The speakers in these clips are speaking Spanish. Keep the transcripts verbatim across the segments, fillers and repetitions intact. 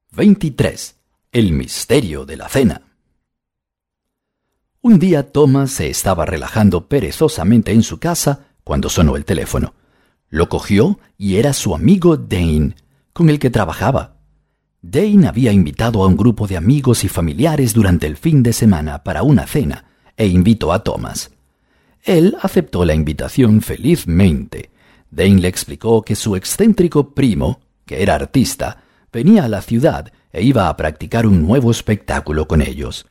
veintitrés. El misterio de la cena. Un día Thomas se estaba relajando perezosamente en su casa cuando sonó el teléfono. Lo cogió y era su amigo Dane, con el que trabajaba. Dane había invitado a un grupo de amigos y familiares durante el fin de semana para una cena e invitó a Thomas. Él aceptó la invitación felizmente. Dane le explicó que su excéntrico primo, que era artista, venía a la ciudad e iba a practicar un nuevo espectáculo con ellos.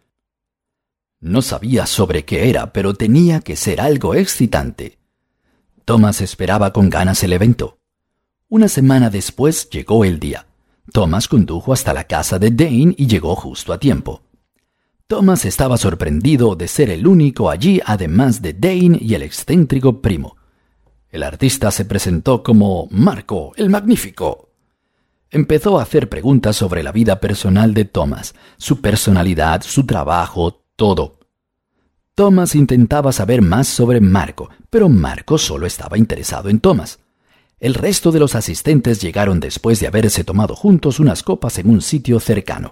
No sabía sobre qué era, pero tenía que ser algo excitante. Thomas esperaba con ganas el evento. Una semana después llegó el día. Thomas condujo hasta la casa de Dane y llegó justo a tiempo. Thomas estaba sorprendido de ser el único allí, además de Dane y el excéntrico primo. El artista se presentó como Marco, el Magnífico. Empezó a hacer preguntas sobre la vida personal de Thomas, su personalidad, su trabajo, todo. Thomas intentaba saber más sobre Marco, pero Marco solo estaba interesado en Thomas. El resto de los asistentes llegaron después de haberse tomado juntos unas copas en un sitio cercano.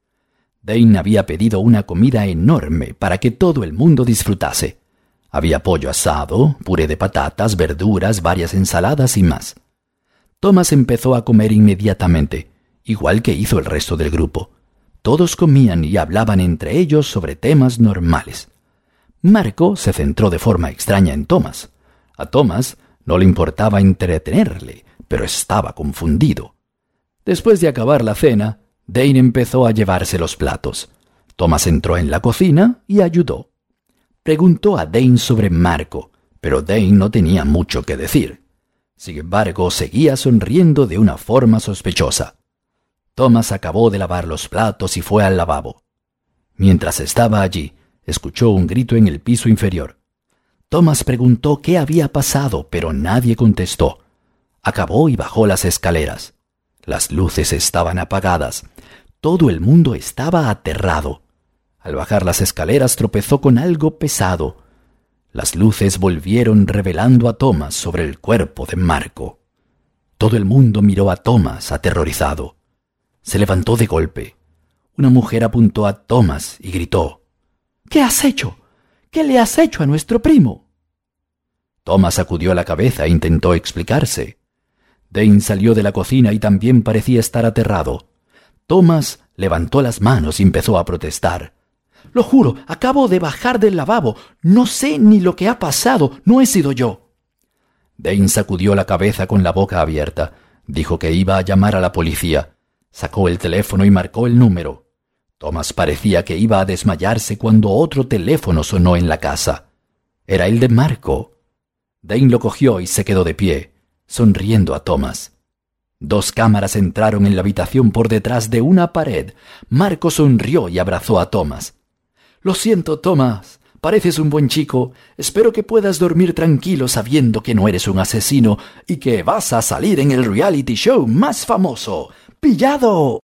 Dane había pedido una comida enorme para que todo el mundo disfrutase. Había pollo asado, puré de patatas, verduras, varias ensaladas y más. Thomas empezó a comer inmediatamente, igual que hizo el resto del grupo. Todos comían y hablaban entre ellos sobre temas normales. Marco se centró de forma extraña en Thomas. A Thomas no le importaba entretenerle, pero estaba confundido. Después de acabar la cena, Dane empezó a llevarse los platos. Thomas entró en la cocina y ayudó. Preguntó a Dane sobre Marco, pero Dane no tenía mucho que decir. Sin embargo, seguía sonriendo de una forma sospechosa. Thomas acabó de lavar los platos y fue al lavabo. Mientras estaba allí, escuchó un grito en el piso inferior. Thomas preguntó qué había pasado, pero nadie contestó. Acabó y bajó las escaleras. Las luces estaban apagadas. Todo el mundo estaba aterrado. Al bajar las escaleras tropezó con algo pesado. Las luces volvieron revelando a Thomas sobre el cuerpo de Marco. Todo el mundo miró a Thomas aterrorizado. Se levantó de golpe. Una mujer apuntó a Thomas y gritó: «¿Qué has hecho? ¿Qué le has hecho a nuestro primo?» Thomas sacudió la cabeza e intentó explicarse. Dane salió de la cocina y también parecía estar aterrado. Thomas levantó las manos y empezó a protestar. «Lo juro, acabo de bajar del lavabo. No sé ni lo que ha pasado. No he sido yo». Dane sacudió la cabeza con la boca abierta. Dijo que iba a llamar a la policía. Sacó el teléfono y marcó el número. Thomas parecía que iba a desmayarse cuando otro teléfono sonó en la casa. Era el de Marco. Dane lo cogió y se quedó de pie, sonriendo a Thomas. Dos cámaras entraron en la habitación por detrás de una pared. Marco sonrió y abrazó a Thomas. «Lo siento, Thomas. Pareces un buen chico. Espero que puedas dormir tranquilo sabiendo que no eres un asesino y que vas a salir en el reality show más famoso. ¡Pillado!»